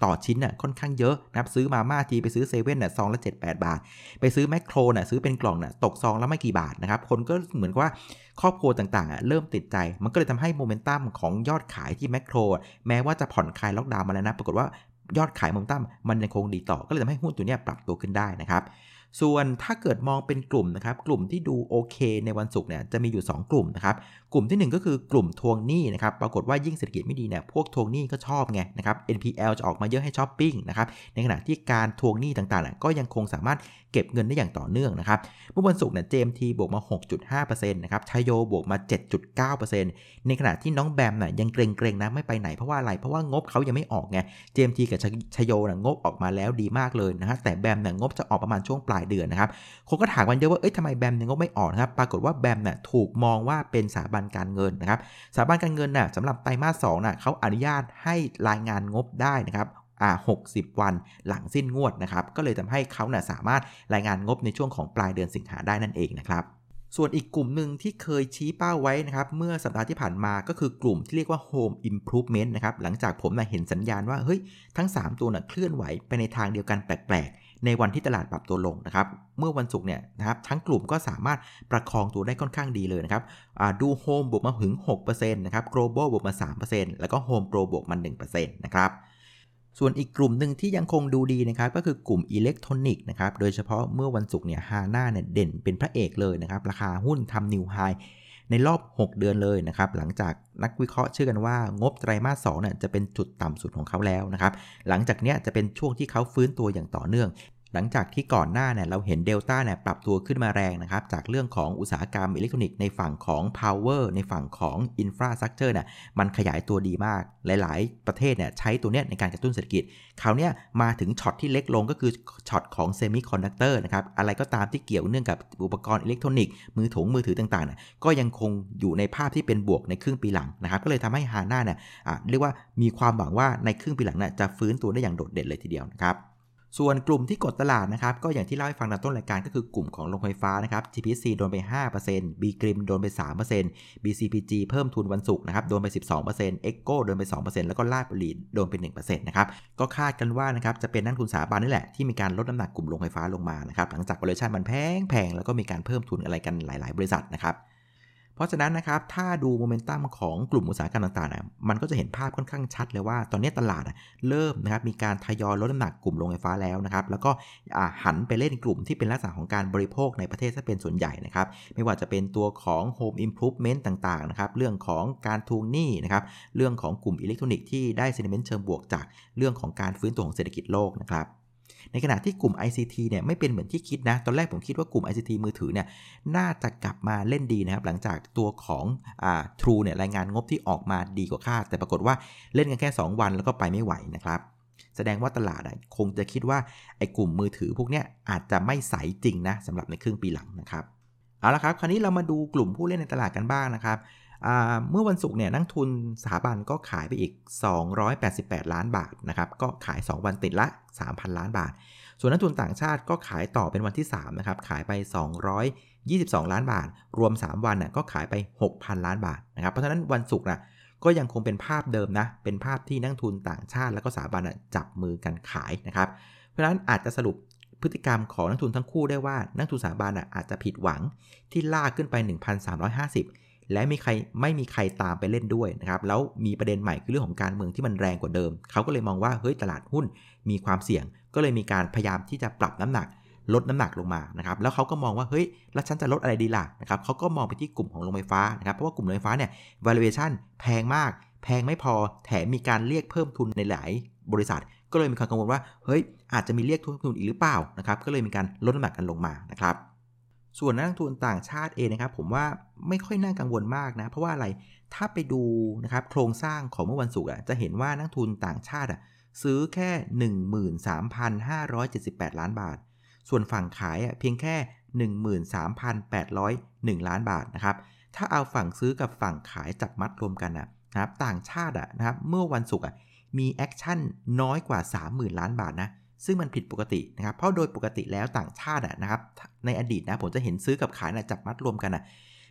ต่อชิ้นน่ะค่อนข้างเยอะนะครับซื้อมาม่าทีไปซื้อเซเว่นน่ะซองละ เจ็ดแปด บาทไปซื้อแมคโครน่ะซื้อเป็นกล่องน่ะตกซองละไม่กี่บาทนะครับคนก็เหมือนว่าครอบครัวต่างๆอ่ะเริ่มติดใจมันก็เลยทำให้โมเมนตัมของยอดขายที่แมคโครแม้ว่าจะผ่อนคลายล็อกดาวน์มาแล้วนะปรากฏว่ายอดขายโมเมนตัมมันยังคงดีต่อก็เลยทำให้หุ้นตัวนี้ปรับตัวขึ้นได้นะครับส่วนถ้าเกิดมองเป็นกลุ่มนะครับกลุ่มที่ดูโอเคในวันศุกร์เนี่ยจะมีอยู่สองกลุ่มนะครับกลุ่มที่หนึ่งก็คือกลุ่มทวงหนี้นะครับปรากฏว่ายิ่งเศรษฐกิจไม่ดีเนี่ยพวกทวงหนี้ก็ชอบไงนะครับ เอ็น พี แอล จะออกมาเยอะให้ช้อปปิ้งนะครับในขณะที่การทวงหนี้ต่างๆก็ยังคงสามารถเก็บเงินได้อย่างต่อเนื่องนะครับเมื่อวันศุกร์เนี่ย เจ เอ็ม ที บวกมา หกจุดห้าเปอร์เซ็นต์ นะครับชัยโยบวกมา เจ็ดจุดเก้าเปอร์เซ็นต์ ในขณะที่น้องแบมน่ะยังเกรงๆนะไม่ไปไหนเพราะว่าอะไรเพราะว่างบเขายังไม่ออกไง เจ เอ็ม ที กับชัยโยน่ะงบออกมาแล้วดีมากเลยนะฮะแต่แบมน่ะงบจะออกประมาณช่วงปลายเดือนนะครับคนก็ถามกันเยอะว่าเอ้ยทำไมแบมเนี่ยงบไม่ออกนะครับปรากฏว่าแบมน่ะถูกมองว่าเป็นสถาบันการเงินนะครับสถาบันการเงินน่ะสำหรับไตรมาสสองน่ะเขาอนุญาตให้รายงานงบได้นะครับอ่าหกสิบวันหลังสิ้นงวดนะครับก็เลยทำให้เขาน่ะสามารถรายงานงบในช่วงของปลายเดือนสิงหาได้นั่นเองนะครับส่วนอีกกลุ่มหนึ่งที่เคยชี้เป้าไว้นะครับเมื่อสัปดาห์ที่ผ่านมาก็คือกลุ่มที่เรียกว่า Home Improvement นะครับหลังจากผมน่ะเห็นสัญญาณว่าเฮ้ยทั้งสามตัวน่ะเคลื่อนไหวไปในทางเดียวกันแปลกๆในวันที่ตลาดปรับตัวลงนะครับเมื่อวันศุกร์เนี่ยนะครับทั้งกลุ่มก็สามารถประคองตัวได้ค่อนข้างดีเลยนะครับดู Home บวกมาถึง หกเปอร์เซ็นต์ นะครับ Global บวกมา สามเปอร์เซ็นต์ แล้วก็ Home Pro บวกมา หนึ่งเปอร์เซ็นต์ นะครับส่วนอีกกลุ่มหนึ่งที่ยังคงดูดีนะครับก็คือกลุ่มอิเล็กทรอนิกส์นะครับโดยเฉพาะเมื่อวันศุกร์เนี่ยฮาน่าเนี่ยเด่นเป็นพระเอกเลยนะครับราคาหุ้นทำนิวไฮในรอบหกเดือนเลยนะครับหลังจากนักวิเคราะห์เชื่อกันว่างบไตรมาสสองเนี่ยจะเป็นจุดต่ำสุดของเขาแล้วนะครับหลังจากเนี้ยจะเป็นช่วงที่เขาฟื้นตัวอย่างต่อเนื่องหลังจากที่ก่อนหน้าเนี่ยเราเห็นเดลต้าเนี่ยปรับตัวขึ้นมาแรงนะครับจากเรื่องของอุตสาหกรรมอิเล็กทรอนิกส์ในฝั่งของ Power ในฝั่งของ Infrastructure เนี่ยมันขยายตัวดีมากหลายๆประเทศเนี่ยใช้ตัวเนี้ยในการกระตุ้นเศรษฐกิจคราวเนี้ยมาถึงช็อตที่เล็กลงก็คือช็อตของ Semiconductor นะครับอะไรก็ตามที่เกี่ยวเนื่องกับอุปกรณ์อิเล็กทรอนิกส์มือถงมือถือต่างๆเนี่ยก็ยังคงอยู่ในภาพที่เป็นบวกในครึ่งปีหลังนะครับก็เลยทำให้ฮาน่าเนี่ยเรียกว่ามีความหวังว่าในครึ่งปีหลังเนี่ยจะฟื้นตัวได้อย่างโดดเด่นเลยทีเดียวนะครับส่วนกลุ่มที่กดตลาดนะครับก็อย่างที่เล่าให้ฟังในต้นรายการก็คือกลุ่มของโรงไฟฟ้านะครับ ที พี เอส ซี โดนไป ห้าเปอร์เซ็นต์ B-Grim โดนไป สามเปอร์เซ็นต์ บี ซี พี จี เพิ่มทุนวันศุกร์นะครับโดนไป สิบสองเปอร์เซ็นต์ Echo โดนไป สองเปอร์เซ็นต์ แล้วก็ลาดบุรีโดนไป หนึ่งเปอร์เซ็นต์ นะครับก็คาดกันว่านะครับจะเป็นนักทุนสถาบันนี่แหละที่มีการลดน้ำหนักกลุ่มโรงไฟฟ้าลงมานะครับหลังจาก valuation มันแพงๆแล้วก็มีการเพิ่มทุนอะไรกันหลายๆบริษัทนะครับเพราะฉะนั้นนะครับถ้าดูโมเมนตัมของกลุ่มอุตสาหกรรมต่างๆนะมันก็จะเห็นภาพค่อนข้างชัดเลยว่าตอนนี้ตลาดเริ่มนะครับมีการทยอยลดน้ำหนักกลุ่มโรงไฟฟ้าแล้วนะครับแล้วก็หันไปเล่นกลุ่มที่เป็นลักษณะของการบริโภคในประเทศซะเป็นส่วนใหญ่นะครับไม่ว่าจะเป็นตัวของ Home Improvement ต่างๆนะครับเรื่องของการทวงหนี้นะครับเรื่องของกลุ่มอิเล็กทรอนิกส์ที่ได้ sentiment เชิงบวกจากเรื่องของการฟื้นตัวของเศรษฐกิจโลกนะครับในขณะที่กลุ่ม ไอ ซี ที เนี่ยไม่เป็นเหมือนที่คิดนะตอนแรกผมคิดว่ากลุ่ม ไอ ซี ที มือถือเนี่ยน่าจะกลับมาเล่นดีนะครับหลังจากตัวของอ่า True เนี่ยรายงานงบที่ออกมาดีกว่าคาดแต่ปรากฏว่าเล่นกันแค่สองวันแล้วก็ไปไม่ไหวนะครับแสดงว่าตลาดคงจะคิดว่าไอ้กลุ่มมือถือพวกเนี้ยอาจจะไม่ใสจริงนะสำหรับในครึ่งปีหลังนะครับเอาละครับคราวนี้เรามาดูกลุ่มผู้เล่นในตลาดกันบ้างนะครับเมื่อวันศุกร์เนี่ยนักทุนสถาบันก็ขายไปอีกสองร้อยแปดสิบแปดล้านบาทนะครับก็ขายสองวันติดละ สามพันล้านบาทส่วนนักทุนต่างชาติก็ขายต่อเป็นวันที่สามนะครับขายไปสองร้อยยี่สิบสองล้านบาทรวมสามวันน่ะก็ขายไป หกพันล้านบาทนะครับเพราะฉะนั้นวันศุกร์น่ะก็ยังคงเป็นภาพเดิมนะเป็นภาพที่นักทุนต่างชาติแล้วก็สถาบันน่ะจับมือกันขายนะครับเพราะฉะนั้นอาจจะสรุปพฤติกรรมของนักทุนทั้งคู่ได้ว่านักทุนสถาบันน่ะอาจจะผิดหวังที่ลากขึ้นไป หนึ่งพันสามร้อยห้าสิบและมีใครไม่มีใครตามไปเล่นด้วยนะครับแล้วมีประเด็นใหม่คือเรื่องของการเมืองที่มันแรงกว่าเดิมเขาก็เลยมองว่าเฮ้ยตลาดหุ้นมีความเสี่ยงก็เลยมีการพยายามที่จะปรับน้ำหนักลดน้ำหนักลงมานะครับแล้วเขาก็มองว่าเฮ้ยแล้วฉันจะลดอะไรดีล่ะนะครับเขาก็มองไปที่กลุ่มของโรงไฟฟ้านะครับเพราะว่ากลุ่มโรงไฟฟ้าเนี่ย valuation แพงมากแพงไม่พอแถมมีการเรียกเพิ่มทุนในหลายบริษัทก็เลยมีความกังวลว่าเฮ้ยอาจจะมีเรียกทุนอีกหรือเปล่านะครับก็เลยมีการลดน้ำหนักกันลงมานะครับส่วนนักลงทุนต่างชาติเองนะครับผมว่าไม่ค่อยน่ากังวลมากนะเพราะว่าอะไรถ้าไปดูนะครับโครงสร้างของเมื่อวันศุกร์จะเห็นว่านักทุนต่างชาติซื้อแค่ หนึ่งหมื่นสามพันห้าร้อยเจ็ดสิบแปด ล้านบาทส่วนฝั่งขายเพียงแค่ หนึ่งหมื่นสามพันแปดร้อยเอ็ด ล้านบาทนะครับถ้าเอาฝั่งซื้อกับฝั่งขายจับมัดรวมกันนะครับต่างชาตินะครับเมื่อวันศุกร์มีแอคชั่นน้อยกว่า สามหมื่น ล้านบาทนะซึ่งมันผิดปกตินะครับเพราะโดยปกติแล้วต่างชาตินะครับในอดีตนะผมจะเห็นซื้อกับขายนะจับมัดรวมกันนะ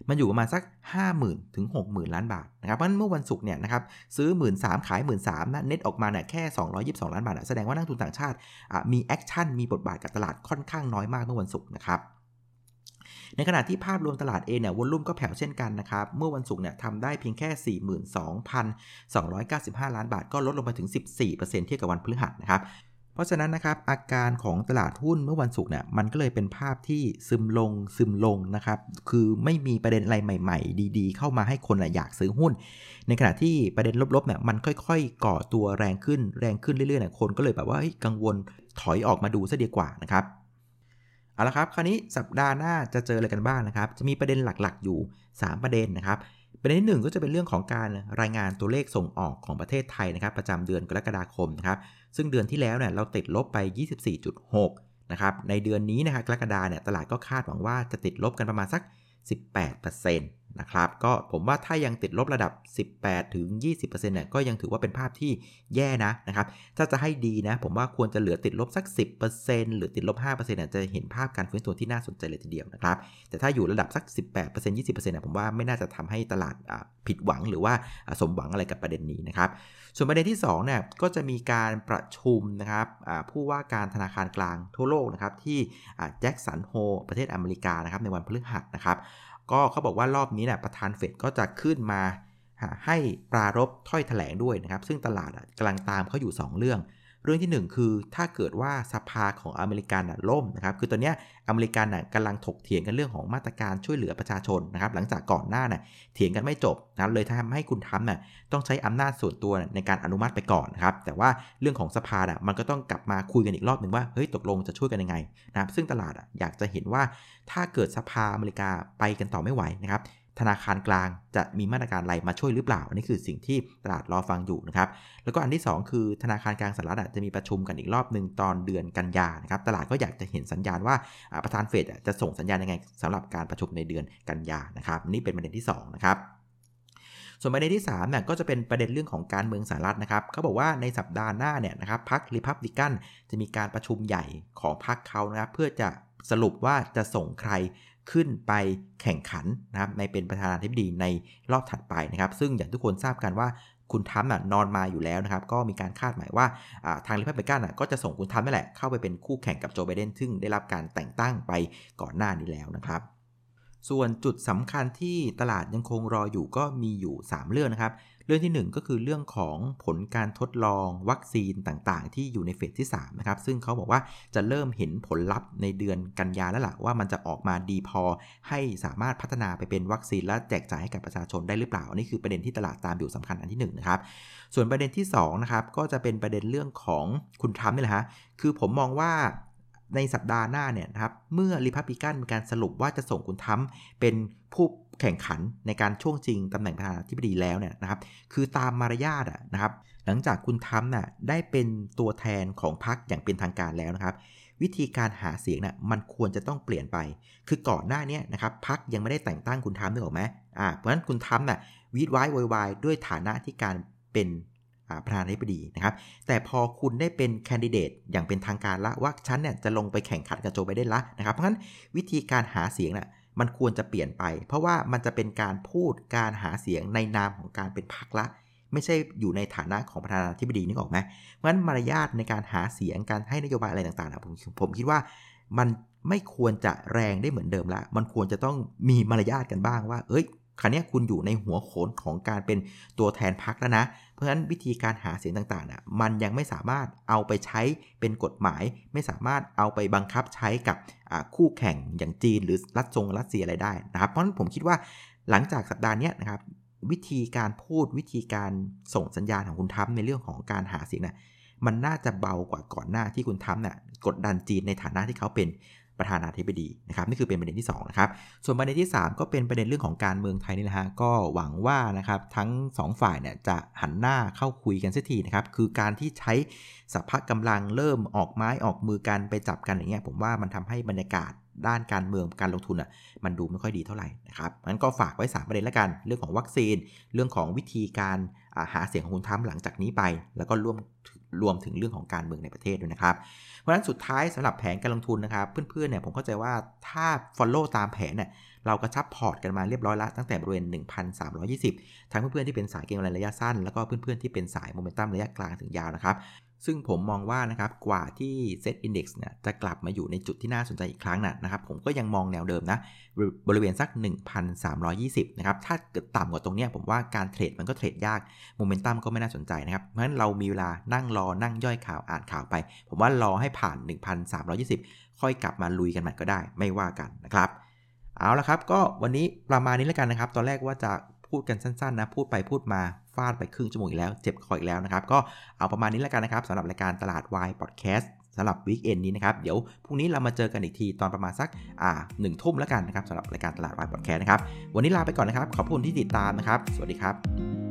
มันอยู่ประมาณสัก ห้าหมื่น ถึง หกหมื่น ล้านบาทนะครับเพราะฉะนั้นเมื่อวันศุกร์เนี่ยนะครับซื้อ หนึ่งหมื่นสามพัน ขาย หนึ่งหมื่นสามพัน นะเน็ตออกมาเนี่ยแค่สองร้อยยี่สิบสองล้านบาทแสดงว่านักทุนต่างชาติมีแอคชั่นมีบทบาทกับตลาดค่อนข้างน้อยมากเมื่อวันศุกร์นะครับในขณะที่ภาพรวมตลาดเองเนี่ยวอลุ่มก็แผ่วเช่นกันนะครับเมื่อวันศุกร์เนี่ยทำได้เพียงแค่ สี่หมื่นสองพันสองร้อยเก้าสิบห้า ล้านบาทก็ลดลงมาถึง สิบสี่เปอร์เซ็นต์ เทียบกับวันพฤหัสนะครับเพราะฉะนั้นนะครับอาการของตลาดหุ้นเมื่อวันศุกร์เนี่ยมันก็เลยเป็นภาพที่ซึมลงซึมลงนะครับคือไม่มีประเด็นอะไรใหม่ๆดีๆเข้ามาให้คนอยากซื้อหุ้นในขณะที่ประเด็นลบๆเนี่ยมันค่อยๆก่อตัวแรงขึ้นแรงขึ้นเรื่อยๆเนี่ยคนก็เลยแบบว่ากังวลถอยออกมาดูซะดีกว่านะครับเอาละครับคราวนี้สัปดาห์หน้าจะเจออะไรกันบ้างนะครับจะมีประเด็นหลักๆอยู่สามประเด็นนะครับประเด็นที่หนึ่งก็จะเป็นเรื่องของการรายงานตัวเลขส่งออกของประเทศไทยนะครับประจำเดือนกรกฎาคมนะครับซึ่งเดือนที่แล้วเนี่ยเราติดลบไป ยี่สิบสี่จุดหก นะครับในเดือนนี้นะครับกรกฎาเนี่ยตลาดก็คาดหวังว่าจะติดลบกันประมาณสัก สิบแปดเปอร์เซ็นต์ นะครับก็ผมว่าถ้ายังติดลบระดับ สิบแปดถึงยี่สิบเปอร์เซ็นต์ เนี่ยก็ยังถือว่าเป็นภาพที่แย่นะนะครับถ้าจะให้ดีนะผมว่าควรจะเหลือติดลบสัก สิบเปอร์เซ็นต์ หรือติดลบ ห้าเปอร์เซ็นต์ เนี่ยจะเห็นภาพการฟื้นตัวที่น่าสนใจเลยทีเดียวนะครับแต่ถ้าอยู่ระดับสัก สิบแปดเปอร์เซ็นต์ ยี่สิบเปอร์เซ็นต์ เนี่ยผมว่าไม่น่าจะทำให้ตลาดผิดหวังหรือว่าสมหวังอะไรกับประเด็นนี้นะครับส่วนประเด็นที่สองเนี่ยก็จะมีการประชุมนะครับผู้ว่าการธนาคารกลางทั่วโลกนะครับที่แจ็คสันโฮประเทศอเมริกานะครับในวันพฤหัสนะครับก็เขาบอกว่ารอบนี้เนี่ยประธานเฟดก็จะขึ้นมาให้ปรารภถ้อยแถลงด้วยนะครับซึ่งตลาดกำลังตามเขาอยู่สองเรื่องเรื่องที่หนึ่งคือถ้าเกิดว่าสภาของอเมริกันล่มนะครับคือตอนนี้อเมริกันกำลังถกเถียงกันเรื่องของมาตรการช่วยเหลือประชาชนนะครับหลังจากก่อนหน้าน่ะเถียงกันไม่จบนะเลยทำให้คุณทรัมป์น่ะต้องใช้อำนาจส่วนตัวในการอนุมัติไปก่อนนะครับแต่ว่าเรื่องของสภาน่ะมันก็ต้องกลับมาคุยกันอีกรอบหนึ่งว่าเฮ้ยตกลงจะช่วยกันยังไงนะครับซึ่งตลาดอยากจะเห็นว่าถ้าเกิดสภาอเมริกาไปกันต่อไม่ไหวนะครับธนาคารกลางจะมีมาตรการอะไรมาช่วยหรือเปล่าอันนี้คือสิ่งที่ตลาดรอฟังอยู่นะครับแล้วก็อันที่สองคือธนาคารกลางสหรัฐจะมีประชุมกันอีกรอบนึงตอนเดือนกันยานะครับตลาดก็อยากจะเห็นสัญญาณว่าประธานเฟดจะส่งสัญญาณยังไงสำหรับการประชุมในเดือนกันยานะครับนี่เป็นประเด็นที่สองนะครับส่วนประเด็นที่สามเนี่ยก็จะเป็นประเด็นเรื่องของการเมืองสหรัฐนะครับเขาบอกว่าในสัปดาห์หน้าเนี่ยนะครับพรรครีพับลิกันจะมีการประชุมใหญ่ของพรรคเขานะครับเพื่อจะสรุปว่าจะส่งใครขึ้นไปแข่งขันนะครับในเป็นประธานาธิบดีในรอบถัดไปนะครับซึ่งอย่างทุกคนทราบกันว่าคุณทรัมป์นอนมาอยู่แล้วนะครับก็มีการคาดหมายว่าทางรีพับลิกันก็จะส่งคุณทรัมป์นั่นแหละเข้าไปเป็นคู่แข่งกับโจไบเดนซึ่งได้รับการแต่งตั้งไปก่อนหน้านี้แล้วนะครับส่วนจุดสำคัญที่ตลาดยังคงรออยู่ก็มีอยู่สามเรื่องนะครับเรื่องที่หนึ่งก็คือเรื่องของผลการทดลองวัคซีนต่างๆที่อยู่ในเฟสที่สามนะครับซึ่งเขาบอกว่าจะเริ่มเห็นผลลัพธ์ในเดือนกันยาแล้วล่ะว่ามันจะออกมาดีพอให้สามารถพัฒนาไปเป็นวัคซีนและแจกจ่ายให้กับประชาชนได้หรือเปล่าอันนี้คือประเด็นที่ตลาดตามอยู่สำคัญอันที่หนึ่งนะครับส่วนประเด็นที่สองนะครับก็จะเป็นประเด็นเรื่องของคุณทรัมป์นี่แหละฮะคือผมมองว่าในสัปดาห์หน้าเนี่ยนะครับเมื่อรีพับลิกันมีการสรุปว่าจะส่งคุณทรัมป์เป็นผู้แข่งขันในการช่วงชิงตำแหน่งประธานาธิบดีแล้วเนี่ยนะครับคือตามมารยาทอ่ะนะครับหลังจากคุณทรัมป์น่ะได้เป็นตัวแทนของพรรคอย่างเป็นทางการแล้วนะครับวิธีการหาเสียงน่ะมันควรจะต้องเปลี่ยนไปคือก่อนหน้านี้นะครับพรรคยังไม่ได้แต่งตั้งคุณทรัมป์นึกออกไหมอ่าเพราะฉะนั้นคุณทรัมป์น่ะวีดไว้โวยวายด้วยฐานะที่การเป็นประธานาธิบดีนะครับแต่พอคุณได้เป็นแคนดิเดตอย่างเป็นทางการละว่าฉันเนี่ยจะลงไปแข่งขันกับโจไบเดนละนะครับเพราะฉะนั้นวิธีการหาเสียงน่ะมันควรจะเปลี่ยนไปเพราะว่ามันจะเป็นการพูดการหาเสียงในนามของการเป็นพรรคละไม่ใช่อยู่ในฐานะของประธานาธิบดีนึกออกไหมเพราะฉะนั้นมารยาทในการหาเสียงการให้นโยบายอะไรต่างๆผมผมคิดว่ามันไม่ควรจะแรงได้เหมือนเดิมละมันควรจะต้องมีมารยาทกันบ้างว่าเอ้ยคราวนี้คุณอยู่ในหัวโขนของการเป็นตัวแทนพรรคแล้วนะเพราะฉะนั้นวิธีการหาเสียงต่างๆน่ะมันยังไม่สามารถเอาไปใช้เป็นกฎหมายไม่สามารถเอาไปบังคับใช้กับคู่แข่งอย่างจีนหรือรัสซงรัสเซียอะไรได้นะครับเพราะฉะนั้นผมคิดว่าหลังจากสัปดาห์นี้นะครับวิธีการพูดวิธีการส่งสัญญาณของคุณทรัมป์ในเรื่องของการหาเสียงน่ะมันน่าจะเบากว่าก่อนหน้าที่คุณทรัมป์น่ะกดดันจีนในฐานะที่เขาเป็นประธานาธิบดีนะครับนี่คือเป็นประเด็นที่สองนะครับส่วนประเด็นที่สามก็เป็นประเด็นเรื่องของการเมืองไทยนี่แหละฮะก็หวังว่านะครับทั้งสองฝ่ายเนี่ยจะหันหน้าเข้าคุยกันสักทีนะครับคือการที่ใช้สภาพกำลังเริ่มออกไม้ออกมือกันไปจับกันอย่างเงี้ยผมว่ามันทำให้บรรยากาศด้านการเมืองการลงทุนอ่ะมันดูไม่ค่อยดีเท่าไหร่นะครับงั้นก็ฝากไว้สามประเด็นแล้วกันเรื่องของวัคซีนเรื่องของวิธีการหาเสียงของคุณทรัมป์หลังจากนี้ไปแล้วก็ร่วมรวมถึงเรื่องของการเมืองในประเทศด้วยนะครับเพราะฉะนั้นสุดท้ายสำหรับแผนการลงทุนนะครับเพื่อนๆเนี่ยผมเข้าใจว่าถ้า follow ตามแผนเนี่ยเรากระชับพอร์ตกันมาเรียบร้อยแล้วตั้งแต่บริเวณ หนึ่งพันสามร้อยยี่สิบ ทั้งเพื่อนๆที่เป็นสายเก็งกำไรระยะสั้นแล้วก็เพื่อนๆที่เป็นสายโมเมนตัมระยะกลางถึงยาวนะครับซึ่งผมมองว่านะครับกว่าที่ Set Index เนี่ยจะกลับมาอยู่ในจุดที่น่าสนใจอีกครั้งนะนะครับผมก็ยังมองแนวเดิมนะบริเวณสัก หนึ่งพันสามร้อยยี่สิบ นะครับถ้าเกิดต่ำกว่าตรงนี้ผมว่าการเทรดมันก็เทรดยากโมเมนตัมก็ไม่น่าสนใจนะครับเพราะฉะนั้นเรามีเวลานั่งรอนั่งย่อยข่าวอ่านข่าวไปผมว่ารอให้ผ่าน หนึ่งพันสามร้อยยี่สิบ ค่อยกลับมาลุยกันใหม่ก็ได้ไม่ว่ากันนะครับเอาละครับก็วันนี้ประมาณนี้แล้วกันนะครับตอนแรกว่าจะพูดกันสั้นๆนะพูดไปพูดมาฟาดไปครึ่งชั่วโมงอีกแล้วเจ็บคออีกแล้วนะครับก็เอาประมาณนี้แล้วกันนะครับสำหรับรายการตลาดวายพอดแคสต์สำหรับวีคเอนด์นี้นะครับเดี๋ยวพรุ่งนี้เรามาเจอกันอีกทีตอนประมาณสักอ่าหนึ่งทุ่มแล้วกันนะครับสำหรับรายการตลาดวายพอดแคสต์นะครับวันนี้ลาไปก่อนนะครับขอบคุณที่ติดตามนะครับสวัสดีครับ